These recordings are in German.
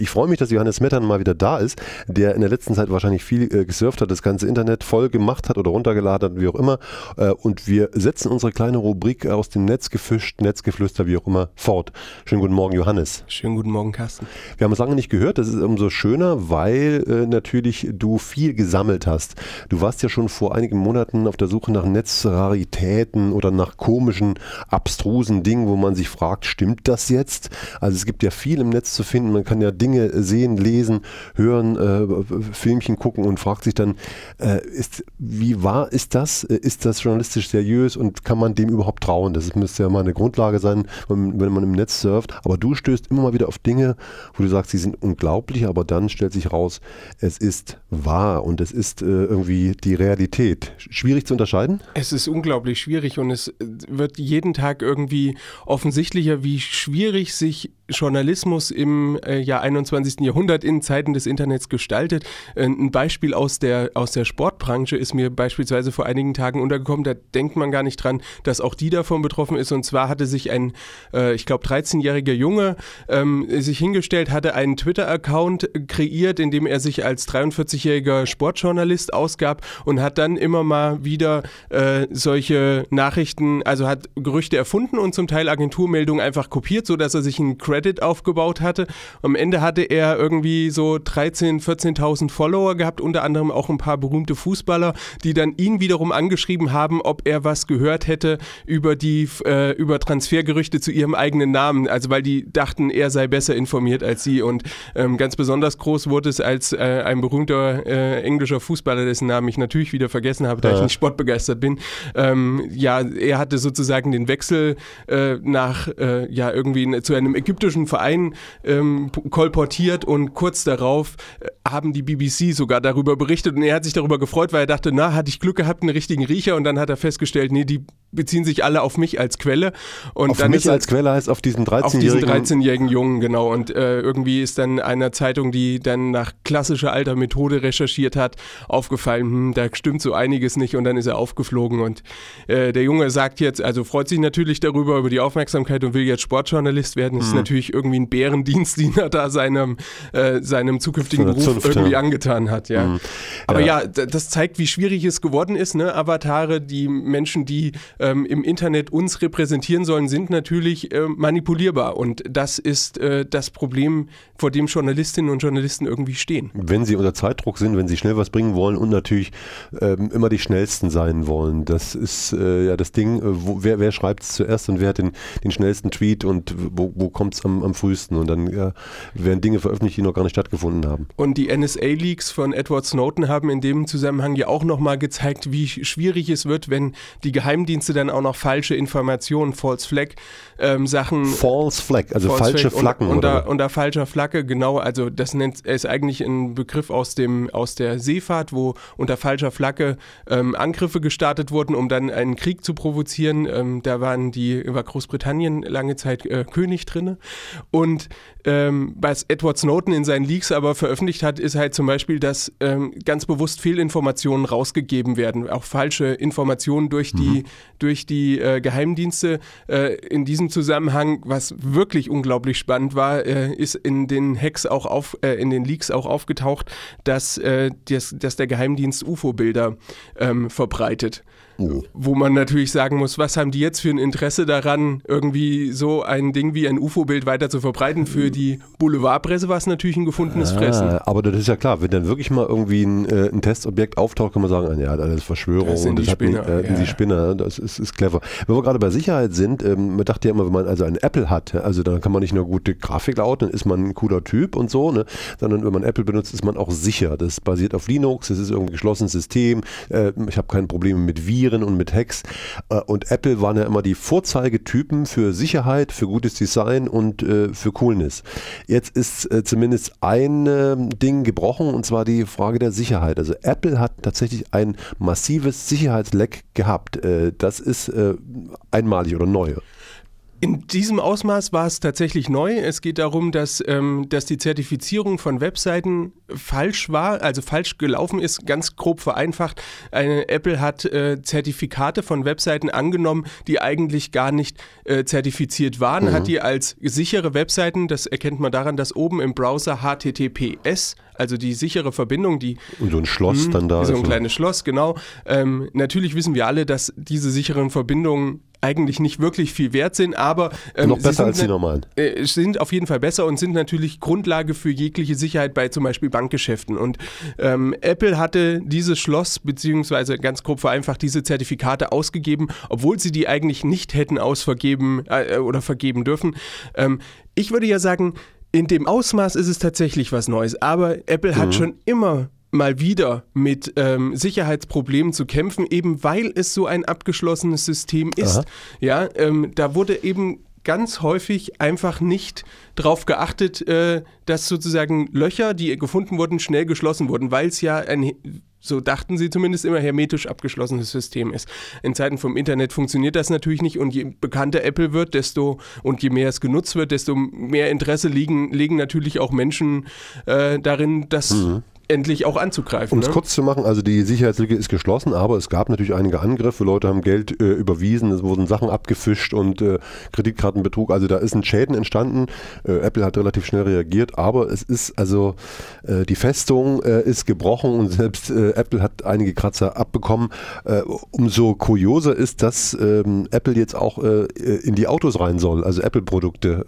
Ich freue mich, dass Johannes Smettern mal wieder da ist, der in der letzten Zeit wahrscheinlich viel gesurft hat, das ganze Internet voll gemacht hat oder runtergeladen hat, wie auch immer. Und wir setzen unsere kleine Rubrik aus dem Netz gefischt, Netzgeflüster, wie auch immer, fort. Schönen guten Morgen, Johannes. Schönen guten Morgen, Carsten. Wir haben es lange nicht gehört, das ist umso schöner, weil natürlich du viel gesammelt hast. Du warst ja schon vor einigen Monaten auf der Suche nach Netzraritäten oder nach komischen, abstrusen Dingen, wo man sich fragt, stimmt das jetzt? Also es gibt ja viel im Netz zu finden, man kann ja Dinge sehen, lesen, hören, Filmchen gucken und fragt sich dann, wie wahr ist das? Ist das journalistisch seriös und kann man dem überhaupt trauen? Das müsste ja mal eine Grundlage sein, wenn man im Netz surft. Aber du stößt immer mal wieder auf Dinge, wo du sagst, sie sind unglaublich, aber dann stellt sich raus, es ist wahr und es ist irgendwie die Realität. Schwierig zu unterscheiden? Es ist unglaublich schwierig und es wird jeden Tag irgendwie offensichtlicher, wie schwierig sich Journalismus im Jahr 21. Jahrhundert in Zeiten des Internets gestaltet. Ein Beispiel aus der Sportbranche ist mir beispielsweise vor einigen Tagen untergekommen, da denkt man gar nicht dran, dass auch die davon betroffen ist. Und zwar hatte sich ein, ich glaube 13-jähriger Junge sich hingestellt, hatte einen Twitter-Account kreiert, in dem er sich als 43-jähriger Sportjournalist ausgab und hat dann immer mal wieder solche Nachrichten, also hat Gerüchte erfunden und zum Teil Agenturmeldungen einfach kopiert, sodass er sich einen Credit aufgebaut hatte. Am Ende hatte er irgendwie so 13.000, 14.000 Follower gehabt, unter anderem auch ein paar berühmte Fußballer, die dann ihn wiederum angeschrieben haben, ob er was gehört hätte über Transfergerüchte zu ihrem eigenen Namen, also weil die dachten, er sei besser informiert als sie und ganz besonders groß wurde es, als ein berühmter englischer Fußballer, dessen Namen ich natürlich wieder vergessen habe, da ich nicht sportbegeistert bin, er hatte sozusagen den Wechsel irgendwie zu einem ägyptischen Verein kolportiert und kurz darauf haben die BBC sogar darüber berichtet und er hat sich darüber gefreut, weil er dachte, hatte ich Glück gehabt, einen richtigen Riecher und dann hat er festgestellt, nee, die beziehen sich alle auf mich als Quelle. Und auf dann mich als Quelle heißt auf diesen 13-jährigen? Auf diesen 13-jährigen Jungen, genau. Und irgendwie ist dann einer Zeitung, die dann nach klassischer alter Methode recherchiert hat, aufgefallen, da stimmt so einiges nicht und dann ist er aufgeflogen und der Junge sagt jetzt, also freut sich natürlich darüber, über die Aufmerksamkeit und will jetzt Sportjournalist werden. Das ist natürlich irgendwie ein Bärendienst, den er da seinem zukünftigen Beruf irgendwie angetan hat. Ja. Aber das zeigt, wie schwierig es geworden ist. Ne? Avatare, die Menschen, die im Internet uns repräsentieren sollen, sind natürlich manipulierbar und das ist das Problem, vor dem Journalistinnen und Journalisten irgendwie stehen. Wenn sie unter Zeitdruck sind, wenn sie schnell was bringen wollen und natürlich immer die Schnellsten sein wollen. Das ist das Ding, wer schreibt es zuerst und wer hat den schnellsten Tweet und wo kommt es am frühesten und dann werden Dinge veröffentlicht, die noch gar nicht stattgefunden haben. Und die NSA-Leaks von Edward Snowden haben in dem Zusammenhang ja auch nochmal gezeigt, wie schwierig es wird, wenn die Geheimdienste dann auch noch falsche Informationen, False Flag Sachen. False Flag, also falsche Flaggen. Unter falscher Flagge, genau, also das ist eigentlich ein Begriff aus der Seefahrt, wo unter falscher Flagge Angriffe gestartet wurden, um dann einen Krieg zu provozieren. Da war Großbritannien lange Zeit König drin. Und was Edward Snowden in seinen Leaks aber veröffentlicht hat, ist halt zum Beispiel, dass ganz bewusst Fehlinformationen rausgegeben werden, auch falsche Informationen durch die Geheimdienste. In diesem Zusammenhang, was wirklich unglaublich spannend war, ist in den Leaks auch aufgetaucht, dass der Geheimdienst UFO-Bilder verbreitet. Wo man natürlich sagen muss, was haben die jetzt für ein Interesse daran, irgendwie so ein Ding wie ein UFO-Bild weiter zu verbreiten? Für die Boulevardpresse war es natürlich ein gefundenes Fressen. Aber das ist ja klar, wenn dann wirklich mal irgendwie ein Testobjekt auftaucht, kann man sagen, ja, das ist Verschwörung. Das sind die Spinner. Die Spinner, das ist clever. Wenn wir gerade bei Sicherheit sind, man dachte ja immer, wenn man also ein Apple hat, also dann kann man nicht nur gute Grafik lauten, dann ist man ein cooler Typ und so, ne? Sondern wenn man Apple benutzt, ist man auch sicher. Das basiert auf Linux, das ist irgendwie ein geschlossenes System, ich habe keine Probleme mit Viren und mit Hacks. Und Apple waren ja immer die Vorzeigetypen für Sicherheit, für gutes Design und für Coolness. Jetzt ist zumindest ein Ding gebrochen und zwar die Frage der Sicherheit. Also Apple hat tatsächlich ein massives Sicherheitsleck gehabt. Das ist einmalig oder neu. In diesem Ausmaß war es tatsächlich neu. Es geht darum, dass die Zertifizierung von Webseiten falsch war, also falsch gelaufen ist, ganz grob vereinfacht. Apple hat Zertifikate von Webseiten angenommen, die eigentlich gar nicht zertifiziert waren, hat die als sichere Webseiten, das erkennt man daran, dass oben im Browser HTTPS, also die sichere Verbindung, und so ein Schloss dann da. So ein kleines Schloss, genau. Natürlich wissen wir alle, dass diese sicheren Verbindungen eigentlich nicht wirklich viel wert sind, aber noch besser als die normalen. Sind auf jeden Fall besser und sind natürlich Grundlage für jegliche Sicherheit bei zum Beispiel Bankgeschäften. Und Apple hatte dieses Schloss, beziehungsweise ganz grob vereinfacht diese Zertifikate ausgegeben, obwohl sie die eigentlich nicht hätten vergeben dürfen. Ich würde ja sagen, in dem Ausmaß ist es tatsächlich was Neues, aber Apple hat schon immer mal wieder mit Sicherheitsproblemen zu kämpfen, eben weil es so ein abgeschlossenes System ist. Aha. Ja, da wurde eben ganz häufig einfach nicht darauf geachtet, dass sozusagen Löcher, die gefunden wurden, schnell geschlossen wurden, weil es ja so dachten sie zumindest immer, hermetisch abgeschlossenes System ist. In Zeiten vom Internet funktioniert das natürlich nicht und je bekannter Apple wird, je mehr es genutzt wird, desto mehr Interesse legen natürlich auch Menschen darin, dass endlich auch anzugreifen. Um es kurz zu machen, also die Sicherheitslücke ist geschlossen, aber es gab natürlich einige Angriffe, Leute haben Geld überwiesen, es wurden Sachen abgefischt und Kreditkartenbetrug, also da ist ein Schäden entstanden. Apple hat relativ schnell reagiert, aber es ist also, die Festung ist gebrochen und selbst Apple hat einige Kratzer abbekommen. Umso kurioser ist, dass Apple jetzt auch in die Autos rein soll, also Apple-Produkte.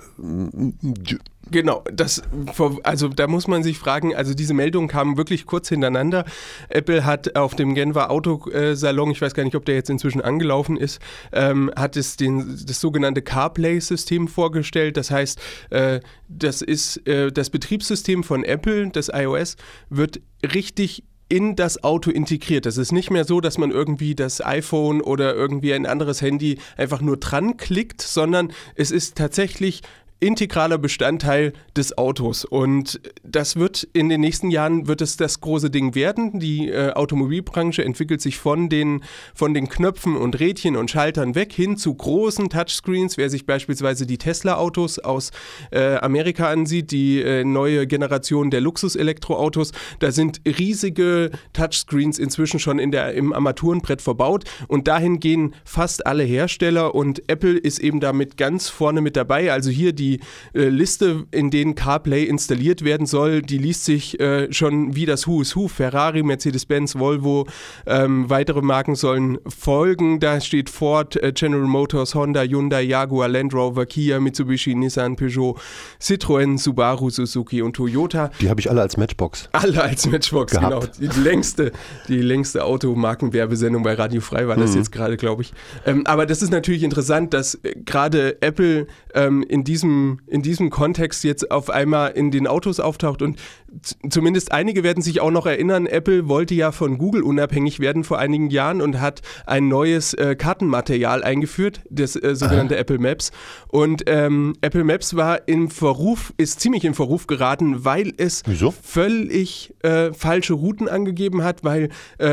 Genau, also da muss man sich fragen, also diese Meldungen kamen wirklich kurz hintereinander. Apple hat auf dem Genfer Autosalon, ich weiß gar nicht, ob der jetzt inzwischen angelaufen ist, hat das sogenannte CarPlay-System vorgestellt. Das heißt, das ist das Betriebssystem von Apple, das iOS, wird richtig in das Auto integriert. Das ist nicht mehr so, dass man irgendwie das iPhone oder irgendwie ein anderes Handy einfach nur dran klickt, sondern es ist tatsächlich integraler Bestandteil des Autos und das wird in den nächsten Jahren das große Ding werden. Die Automobilbranche entwickelt sich von den Knöpfen und Rädchen und Schaltern weg hin zu großen Touchscreens. Wer sich beispielsweise die Tesla-Autos aus Amerika ansieht, die neue Generation der Luxus-Elektroautos, da sind riesige Touchscreens inzwischen schon im Armaturenbrett verbaut und dahin gehen fast alle Hersteller und Apple ist eben damit ganz vorne mit dabei. Also hier die Liste, in denen CarPlay installiert werden soll, die liest sich schon wie das Who is Who. Ferrari, Mercedes-Benz, Volvo, weitere Marken sollen folgen. Da steht Ford, General Motors, Honda, Hyundai, Jaguar, Land Rover, Kia, Mitsubishi, Nissan, Peugeot, Citroën, Subaru, Suzuki und Toyota. Die habe ich alle als Matchbox. Alle als Matchbox, gehabt. Genau. Die längste Automarkenwerbesendung bei Radio Frei war das jetzt gerade, glaube ich. Aber das ist natürlich interessant, dass gerade Apple in diesem Kontext jetzt auf einmal in den Autos auftaucht und zumindest einige werden sich auch noch erinnern, Apple wollte ja von Google unabhängig werden vor einigen Jahren und hat ein neues Kartenmaterial eingeführt, das sogenannte Apple Maps und Apple Maps ist ziemlich in Verruf geraten, weil es völlig falsche Routen angegeben hat, weil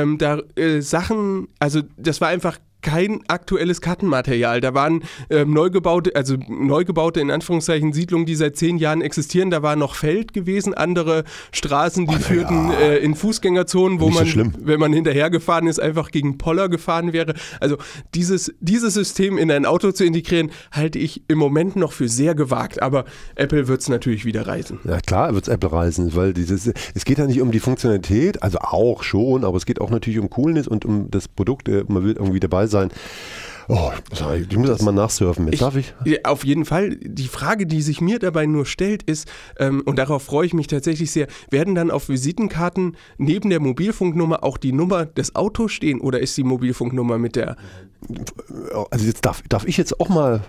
Sachen, also das war einfach kein aktuelles Kartenmaterial. Da waren neu gebaute in Anführungszeichen Siedlungen, die seit 10 Jahren existieren. Da war noch Feld gewesen, andere Straßen, die führten in Fußgängerzonen, wo man, wenn man hinterhergefahren ist, einfach gegen Poller gefahren wäre. Also dieses System in ein Auto zu integrieren, halte ich im Moment noch für sehr gewagt. Aber Apple wird es natürlich wieder reißen. Ja klar wird es Apple reißen, weil es geht ja nicht um die Funktionalität, also auch schon, aber es geht auch natürlich um Coolness und um das Produkt. Man will irgendwie dabei sein. Oh, sorry, ich muss das mal nachsurfen. Darf ich? Auf jeden Fall. Die Frage, die sich mir dabei nur stellt, ist, und darauf freue ich mich tatsächlich sehr, werden dann auf Visitenkarten neben der Mobilfunknummer auch die Nummer des Autos stehen oder ist die Mobilfunknummer mit der... Also jetzt darf ich jetzt auch mal,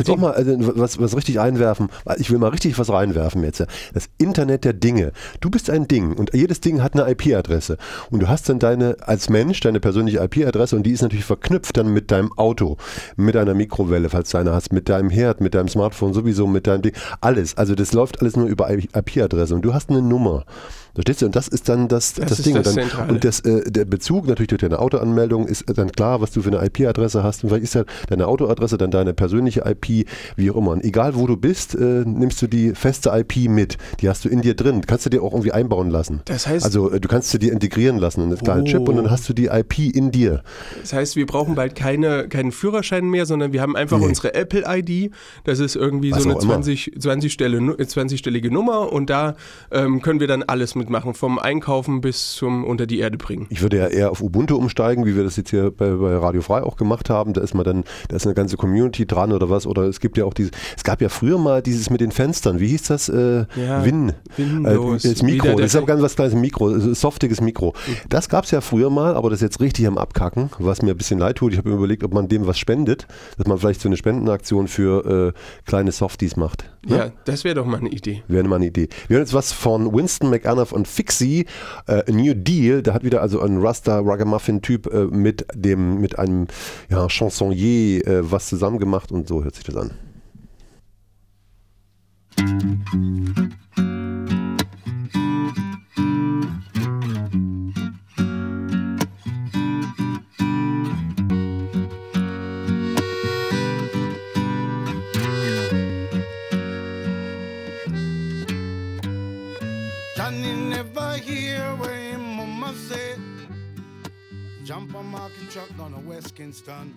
was richtig einwerfen? Ich will mal richtig was reinwerfen jetzt. Das Internet der Dinge. Du bist ein Ding und jedes Ding hat eine IP-Adresse und du hast dann als Mensch deine persönliche IP-Adresse und die ist natürlich verknüpft dann mit deinem Auto. Auto, mit einer Mikrowelle, falls du eine hast, mit deinem Herd, mit deinem Smartphone sowieso, mit deinem Ding, alles. Also das läuft alles nur über IP-Adresse und du hast eine Nummer. Verstehst du? Und das ist dann das Ding. Und der Bezug natürlich durch deine Autoanmeldung ist dann klar, was du für eine IP-Adresse hast. Und vielleicht ist ja deine Autoadresse dann deine persönliche IP, wie auch immer. Und egal wo du bist, nimmst du die feste IP mit. Die hast du in dir drin. Kannst du dir auch irgendwie einbauen lassen. Das heißt, also du kannst sie dir integrieren lassen in einen kleinen Chip und dann hast du die IP in dir. Das heißt, wir brauchen bald keinen Führerschein mehr, sondern wir haben einfach unsere Apple-ID. Das ist irgendwie was so eine 20-stellige Nummer und da können wir dann alles mitmachen, vom Einkaufen bis zum unter die Erde bringen. Ich würde ja eher auf Ubuntu umsteigen, wie wir das jetzt hier bei Radio Frei auch gemacht haben. Da ist eine ganze Community dran oder was. Oder es gab ja früher mal dieses mit den Fenstern. Wie hieß das? Windows. Das Mikro. Das ist aber ganz was kleines Mikro, softiges Mikro. Das gab es ja früher mal, aber das ist jetzt richtig am Abkacken, was mir ein bisschen leid tut. Ich habe mir überlegt, ob man dem was spendet, dass man vielleicht so eine Spendenaktion für kleine Softies macht. Ja, das wäre doch mal eine Idee. Wir hören jetzt was von Winston McAnuff und Fixie, New Deal. Da hat wieder also ein Rasta-Ragamuffin-Typ mit einem Chansonnier was zusammen gemacht und so hört sich das an. Johnny never hear what him mama say. Jump on market truck down to West Kingston.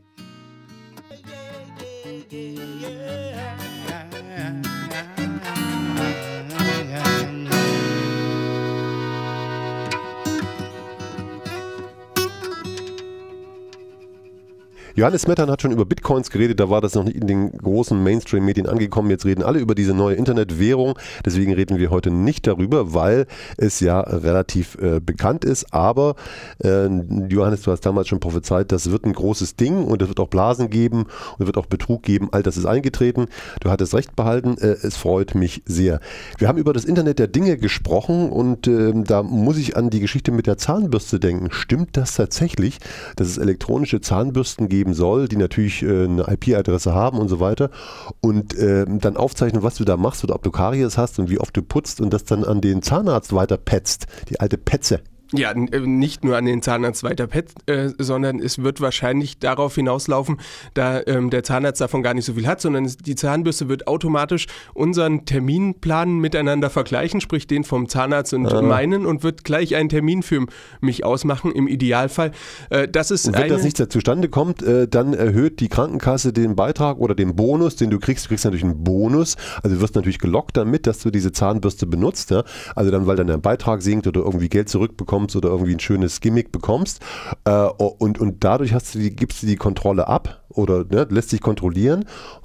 Johannes Smettan hat schon über Bitcoins geredet, da war das noch nicht in den großen Mainstream-Medien angekommen. Jetzt reden alle über diese neue Internetwährung. Deswegen reden wir heute nicht darüber, weil es ja relativ bekannt ist. Aber Johannes, du hast damals schon prophezeit, das wird ein großes Ding und es wird auch Blasen geben und es wird auch Betrug geben. All das ist eingetreten. Du hattest recht behalten. Es freut mich sehr. Wir haben über das Internet der Dinge gesprochen und da muss ich an die Geschichte mit der Zahnbürste denken. Stimmt das tatsächlich, dass es elektronische Zahnbürsten geben soll, die natürlich eine IP-Adresse haben und so weiter und dann aufzeichnen, was du da machst oder ob du Karies hast und wie oft du putzt und das dann an den Zahnarzt weiter petzt, die alte Petze. Ja, nicht nur an den Zahnarzt weiter sondern es wird wahrscheinlich darauf hinauslaufen, da der Zahnarzt davon gar nicht so viel hat, sondern die Zahnbürste wird automatisch unseren Terminplan miteinander vergleichen, sprich den vom Zahnarzt und meinen und wird gleich einen Termin für mich ausmachen, im Idealfall. Und wenn das nicht zustande kommt, dann erhöht die Krankenkasse den Beitrag oder den Bonus, den du kriegst. Du kriegst natürlich einen Bonus, also du wirst natürlich gelockt damit, dass du diese Zahnbürste benutzt, ja? Also dann, weil dann der Beitrag sinkt oder irgendwie Geld zurückbekommst oder irgendwie ein schönes Gimmick bekommst und dadurch gibst du die Kontrolle ab oder lässt dich kontrollieren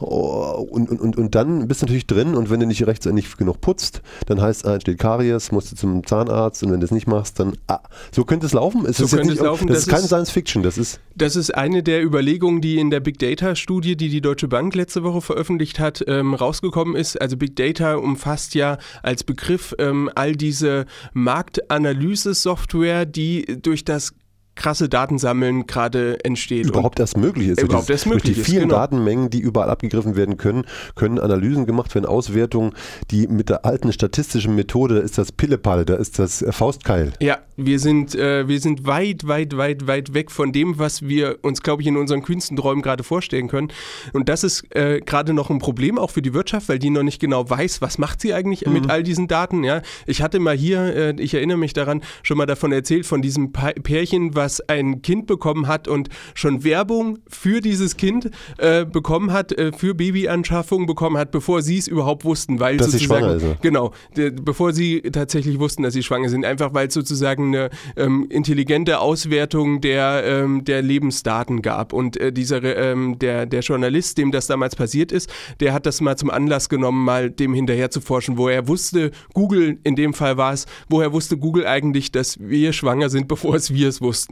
und dann bist du natürlich drin und wenn du nicht rechtzeitig genug putzt, dann heißt entsteht Karies, musst du zum Zahnarzt und wenn du es nicht machst, dann so könnte es laufen. Das ist keine Science Fiction, das ist eine der Überlegungen, die in der Big Data Studie, die Deutsche Bank letzte Woche veröffentlicht hat, rausgekommen ist. Also Big Data umfasst ja als Begriff all diese Marktanalyse-Software, die durch das krasse Datensammeln gerade entsteht. Überhaupt erst möglich ist. Durch die vielen Datenmengen, die überall abgegriffen werden können Analysen gemacht werden, Auswertungen, die mit der alten statistischen Methode, da ist das Pillepalle, da ist das Faustkeil. Ja, wir sind weit weg von dem, was wir uns, glaube ich, in unseren kühnsten Träumen gerade vorstellen können. Und das ist gerade noch ein Problem, auch für die Wirtschaft, weil die noch nicht genau weiß, was macht sie eigentlich mit all diesen Daten. Ja? Ich hatte mal hier, ich erinnere mich daran, schon mal davon erzählt, von diesem Pärchen, was ein Kind bekommen hat und schon Werbung für dieses Kind bekommen hat, für Babyanschaffung bekommen hat, bevor sie es überhaupt wussten, weil dass sie schwanger ist. Genau, bevor sie tatsächlich wussten, dass sie schwanger sind, einfach weil es sozusagen eine intelligente Auswertung der Lebensdaten gab und der Journalist, dem das damals passiert ist, der hat das mal zum Anlass genommen, mal dem hinterher zu forschen, woher wusste Google, in dem Fall war es, woher wusste Google eigentlich, dass wir schwanger sind, bevor wir es wussten.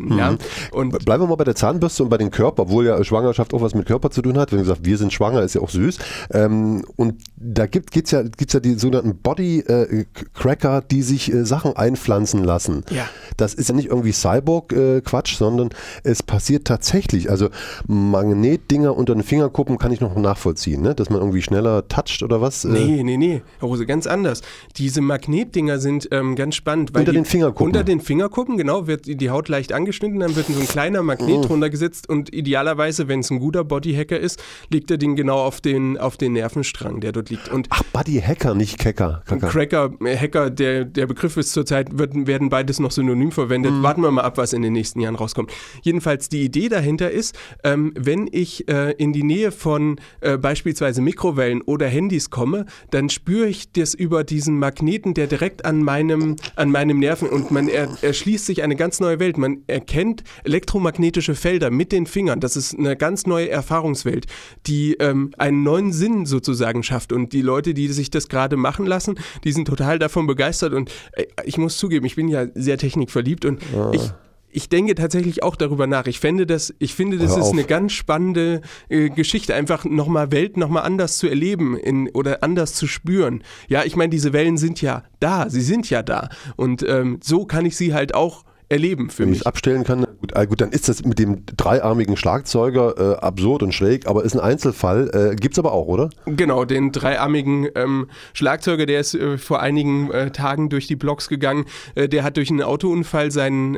verwenden. Ja? Und bleiben wir mal bei der Zahnbürste und bei dem Körper, obwohl ja Schwangerschaft auch was mit Körper zu tun hat. Wenn du sagst, wir sind schwanger, ist ja auch süß. Und da gibt's ja die sogenannten Body-Cracker, die sich Sachen einpflanzen lassen. Ja. Das ist ja nicht irgendwie Cyborg-Quatsch, sondern es passiert tatsächlich. Also Magnetdinger unter den Fingerkuppen kann ich noch nachvollziehen, ne? Dass man irgendwie schneller toucht oder was? Nee, Rose, ganz anders. Diese Magnetdinger sind ganz spannend. Weil unter den Fingerkuppen? Unter den Fingerkuppen, genau, wird die Haut leicht angeschnitten, dann wird so ein kleiner Magnet drunter gesetzt und idealerweise, wenn es ein guter Bodyhacker ist, liegt der Ding genau auf den Nervenstrang, der dort liegt. Und ach, Bodyhacker, nicht Hacker. Hacker, der Begriff ist zurzeit, werden beides noch synonym verwendet. Warten wir mal ab, was in den nächsten Jahren rauskommt. Jedenfalls die Idee dahinter ist, wenn ich in die Nähe von beispielsweise Mikrowellen oder Handys komme, dann spüre ich das über diesen Magneten, der direkt an meinem Nerven und man erschließt sich eine ganz neue Welt. Man erkennt elektromagnetische Felder mit den Fingern. Das ist eine ganz neue Erfahrungswelt, die einen neuen Sinn sozusagen schafft. Und die Leute, die sich das gerade machen lassen, die sind total davon begeistert. Und ich muss zugeben, ich bin ja sehr technikverliebt und ich denke tatsächlich auch darüber nach. Ich finde, das ist eine ganz spannende Geschichte, einfach Welt nochmal anders zu erleben oder anders zu spüren. Ja, ich meine, diese Wellen sind ja da, sie sind ja da. Und so kann ich sie halt auch erleben für mich. Wenn ich es abstellen kann, gut, dann ist das mit dem dreiarmigen Schlagzeuger absurd und schräg, aber ist ein Einzelfall. Gibt's aber auch, oder? Genau, den dreiarmigen Schlagzeuger, der ist vor einigen Tagen durch die Blogs gegangen. Der hat durch einen Autounfall seinen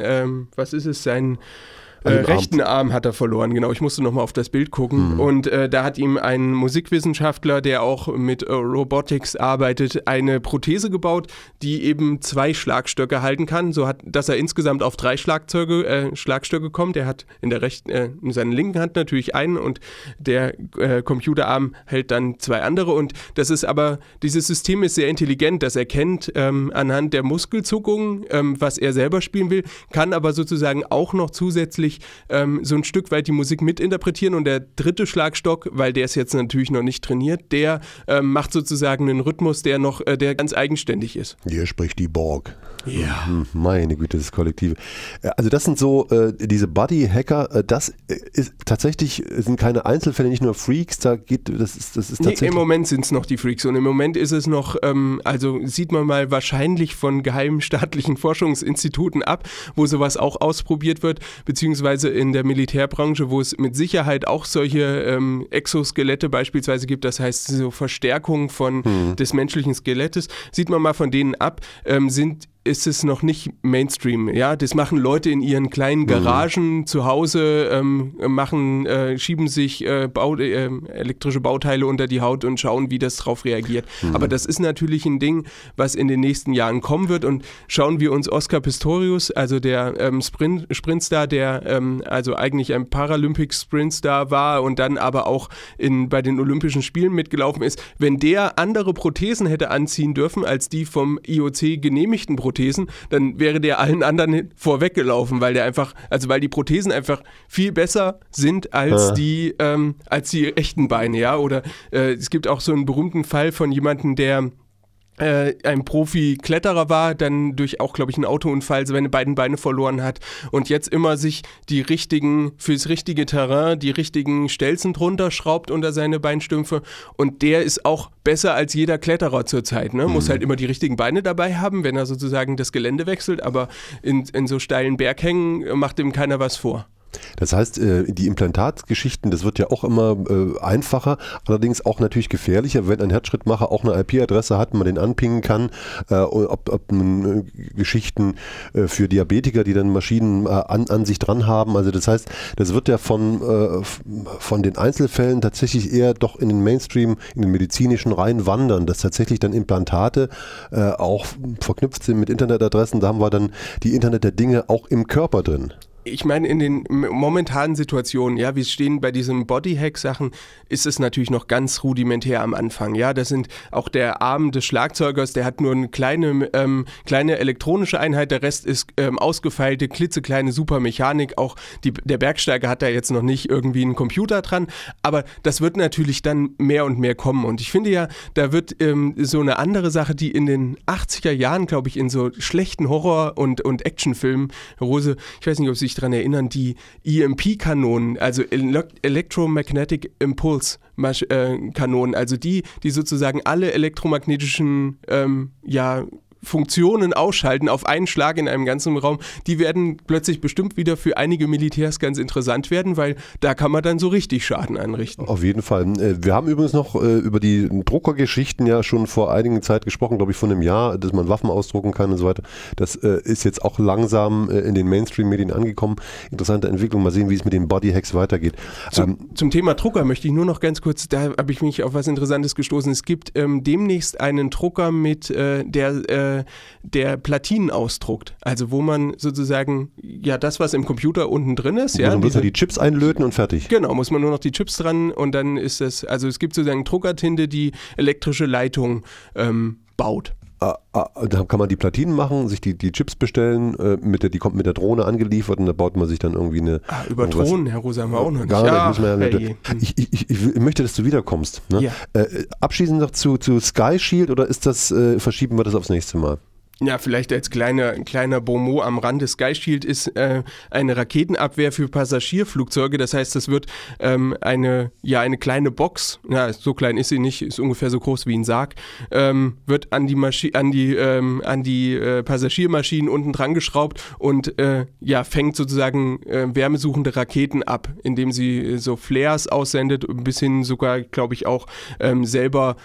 rechten Arm hat er verloren, genau. Ich musste nochmal auf das Bild gucken. Und da hat ihm ein Musikwissenschaftler, der auch mit Robotics arbeitet, eine Prothese gebaut, die eben 2 Schlagstöcke halten kann, dass er insgesamt auf 3 Schlagstöcke kommt. Er hat in seiner linken Hand natürlich einen und der Computerarm hält dann 2 andere. Und dieses System ist sehr intelligent, das erkennt anhand der Muskelzuckungen, was er selber spielen will, kann aber sozusagen auch noch zusätzlich so ein Stück weit die Musik mitinterpretieren und der 3. Schlagstock, weil der ist jetzt natürlich noch nicht trainiert, der macht sozusagen einen Rhythmus, der ganz eigenständig ist. Hier spricht die Borg. Ja. Meine Güte, das Kollektive. Also das sind so diese Buddy-Hacker, das ist tatsächlich, sind keine Einzelfälle, nicht nur Freaks, das ist tatsächlich... Nee, im Moment sind es noch die Freaks und im Moment ist es noch, sieht man mal wahrscheinlich von geheimen staatlichen Forschungsinstituten ab, wo sowas auch ausprobiert wird, beziehungsweise in der Militärbranche, wo es mit Sicherheit auch solche Exoskelette beispielsweise gibt, das heißt so Verstärkung des menschlichen Skelettes, sieht man mal von denen ab, ist es noch nicht Mainstream. Ja, das machen Leute in ihren kleinen Garagen zu Hause, schieben sich elektrische Bauteile unter die Haut und schauen, wie das drauf reagiert. Aber das ist natürlich ein Ding, was in den nächsten Jahren kommen wird. Und schauen wir uns Oscar Pistorius, also der Sprintstar, der also eigentlich ein Paralympics-Sprintstar war und dann aber auch bei den Olympischen Spielen mitgelaufen ist, wenn der andere Prothesen hätte anziehen dürfen als die vom IOC genehmigten Prothesen, dann wäre der allen anderen vorweggelaufen, weil die Prothesen einfach viel besser sind als die echten Beine, ja. Oder es gibt auch so einen berühmten Fall von jemandem, der ein Profi-Kletterer war, dann durch auch, glaube ich, einen Autounfall seine beiden Beine verloren hat und jetzt immer sich fürs richtige Terrain die richtigen Stelzen drunter schraubt unter seine Beinstümpfe und der ist auch besser als jeder Kletterer zurzeit, ne? Muss halt immer die richtigen Beine dabei haben, wenn er sozusagen das Gelände wechselt, aber in so steilen Berghängen macht ihm keiner was vor. Das heißt, die Implantatgeschichten, das wird ja auch immer einfacher, allerdings auch natürlich gefährlicher, wenn ein Herzschrittmacher auch eine IP-Adresse hat, man den anpingen kann, ob Geschichten für Diabetiker, die dann Maschinen an sich dran haben. Also das heißt, das wird ja von den Einzelfällen tatsächlich eher doch in den Mainstream, in den medizinischen rein wandern, dass tatsächlich dann Implantate auch verknüpft sind mit Internetadressen. Da haben wir dann die Internet der Dinge auch im Körper drin. Ich meine, in den momentanen Situationen, ja, wir stehen bei diesen Bodyhack-Sachen, ist es natürlich noch ganz rudimentär am Anfang, ja, das sind auch der Arm des Schlagzeugers, der hat nur eine kleine elektronische Einheit, der Rest ist ausgefeilte, klitzekleine Supermechanik, auch der Bergsteiger hat da jetzt noch nicht irgendwie einen Computer dran, aber das wird natürlich dann mehr und mehr kommen und ich finde ja, da wird so eine andere Sache, die in den 80er Jahren, glaube ich, in so schlechten Horror- und Actionfilmen, Rose, ich weiß nicht, ob sich sich daran erinnern, die EMP-Kanonen, also Electromagnetic Impulse Kanonen, also die sozusagen alle elektromagnetischen Funktionen ausschalten auf einen Schlag in einem ganzen Raum, die werden plötzlich bestimmt wieder für einige Militärs ganz interessant werden, weil da kann man dann so richtig Schaden anrichten. Auf jeden Fall. Wir haben übrigens noch über die Druckergeschichten ja schon vor einigen Zeit gesprochen, glaube ich von einem Jahr, dass man Waffen ausdrucken kann und so weiter. Das ist jetzt auch langsam in den Mainstream-Medien angekommen. Interessante Entwicklung. Mal sehen, wie es mit den Bodyhacks weitergeht. Zum Thema Drucker möchte ich nur noch ganz kurz, da habe ich mich auf was Interessantes gestoßen. Es gibt demnächst einen Drucker mit der Platinen ausdruckt. Also wo man sozusagen, das, was im Computer unten drin ist. Muss man bloß die Chips einlöten und fertig. Genau, muss man nur noch die Chips dran und dann ist das, also es gibt sozusagen Druckertinte, die elektrische Leitung baut. Da kann man die Platinen machen, sich die Chips bestellen, die kommt mit der Drohne angeliefert und da baut man sich dann irgendwie eine... über Drohnen, Herr Rosa, haben wir auch noch nicht. Gar nicht. Ich möchte, dass du wiederkommst. Ne? Ja. Abschließend noch zu Sky Shield oder verschieben wir das aufs nächste Mal? Ja, vielleicht als kleiner Bonmot am Rande. Sky Shield ist eine Raketenabwehr für Passagierflugzeuge. Das heißt, das wird eine kleine Box, so klein ist sie nicht, ist ungefähr so groß wie ein Sarg, wird an die Passagiermaschinen unten dran geschraubt und fängt sozusagen wärmesuchende Raketen ab, indem sie so Flares aussendet, bis hin sogar, glaube ich, auch selber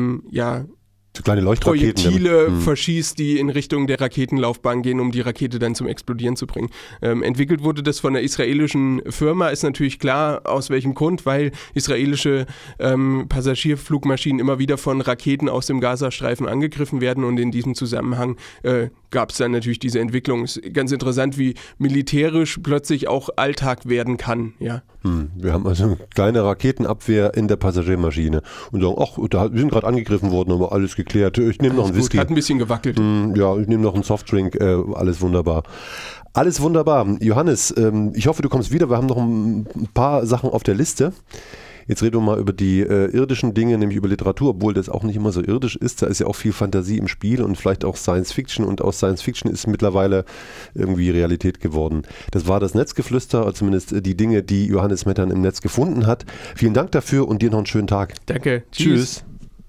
so kleine Leuchtraketen. Projektile verschießt, die in Richtung der Raketenlaufbahn gehen, um die Rakete dann zum Explodieren zu bringen. Entwickelt wurde das von einer israelischen Firma, ist natürlich klar, aus welchem Grund, weil israelische Passagierflugmaschinen immer wieder von Raketen aus dem Gazastreifen angegriffen werden und in diesem Zusammenhang gab es dann natürlich diese Entwicklung. Ist ganz interessant, wie militärisch plötzlich auch Alltag werden kann. Ja. Wir haben also eine kleine Raketenabwehr in der Passagiermaschine und sagen, wir sind gerade angegriffen worden, aber alles geklärt. Ich nehme noch einen Whisky. Hat ein bisschen gewackelt. Ich nehme noch einen Softdrink. Alles wunderbar. Alles wunderbar. Johannes, ich hoffe, du kommst wieder. Wir haben noch ein paar Sachen auf der Liste. Jetzt reden wir mal über die irdischen Dinge, nämlich über Literatur, obwohl das auch nicht immer so irdisch ist. Da ist ja auch viel Fantasie im Spiel und vielleicht auch Science Fiction. Und aus Science Fiction ist mittlerweile irgendwie Realität geworden. Das war das Netzgeflüster, zumindest die Dinge, die Johannes Mettern im Netz gefunden hat. Vielen Dank dafür und dir noch einen schönen Tag. Danke. Tschüss.